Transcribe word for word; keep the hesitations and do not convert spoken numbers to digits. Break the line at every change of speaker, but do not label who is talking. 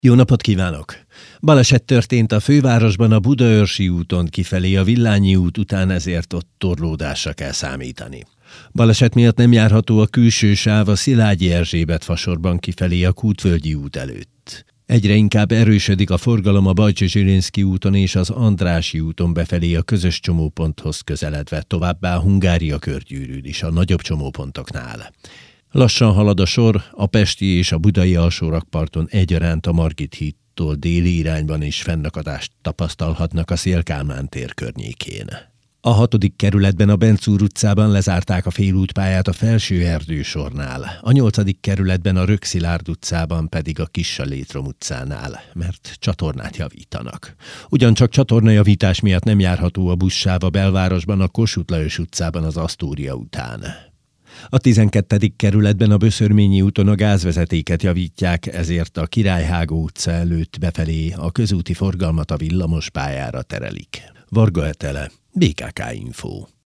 Jó napot kívánok! Baleset történt a fővárosban a Budaörsi úton kifelé a Villányi út után, ezért ott torlódásra kell számítani. Baleset miatt nem járható a külső sáv a Szilágyi Erzsébet fasorban kifelé a Kútvölgyi út előtt. Egyre inkább erősödik a forgalom a Bajcsy-Zsilinszky úton és az Andrássy úton befelé a közös csomóponthoz közeledve, továbbá a Hungária körgyűrűn is a nagyobb csomópontoknál. Lassan halad a sor, a pesti és a budai alsórakparton egyaránt a Margit hídtól déli irányban is fennakadást tapasztalhatnak a Széll-Kálmán tér környékén. A hatodik kerületben a Bencúr utcában lezárták a félútpályát a Felső Erdősornál, a nyolcadik kerületben a Rökszilárd utcában pedig a Kissa-Létrom utcánál, mert csatornát javítanak. Ugyancsak csatornajavítás miatt nem járható a buszsáv a belvárosban a Kossuth Lajos utcában az Asztória után. A tizenkettedik kerületben a Böszörményi úton a gázvezetéket javítják, ezért a Királyhágó utca előtt befelé a közúti forgalmat a villamospályára terelik. Varga Etele, bé ká ká Info.